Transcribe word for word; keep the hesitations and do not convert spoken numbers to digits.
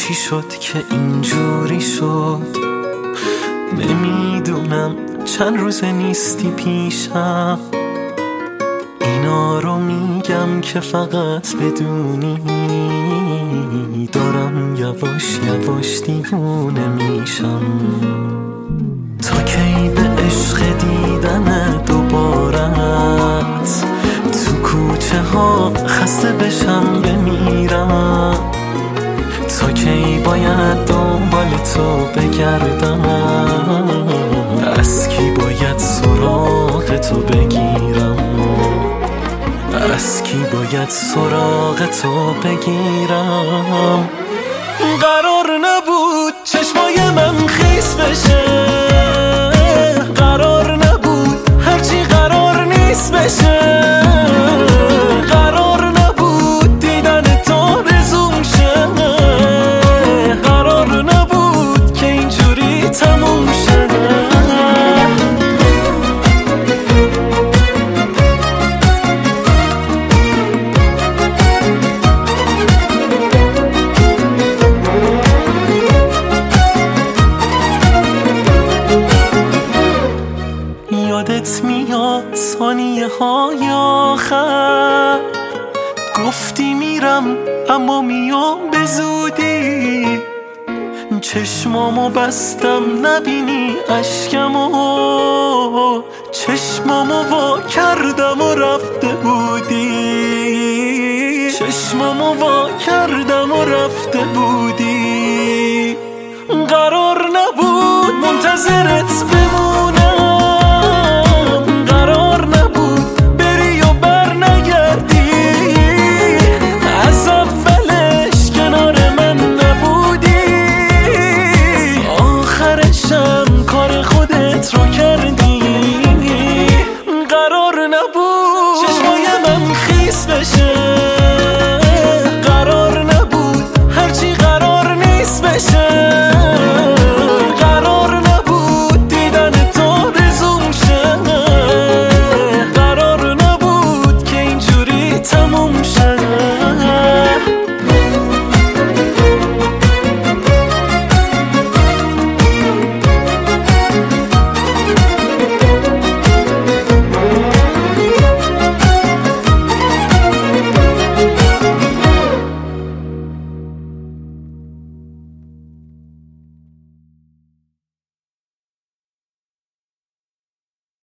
چی شد که اینجوری شد؟ نمیدونم چند روز نیستی پیشم، اینا رو میگم که فقط بدونی دارم یواش یواش دیوونه میشم. تا کی به عشق دیدن دوبارت تو کوچه ها خسته بشم بمیرم؟ تا کی باید دنبال تو بگردم؟ از کی باید سراغ تو بگیرم؟ از کی باید سراغ تو بگیرم؟ قرار نبود چشمای من خیس بشه، قرار نبود هرچی قرار نیست بشه، قرار نبود دیدن تو رزوم شه، قرار نبود که اینجوری تموم شه. یادت میاد ثانیه های آخر گفتی میرم اما میام به زودی، چشمامو بستم نبینی اشکمو، چشمامو وا کردم و رفته بودی، چشمامو وا کردم و رفته بودی. قرار نبود منتظرت بمونم،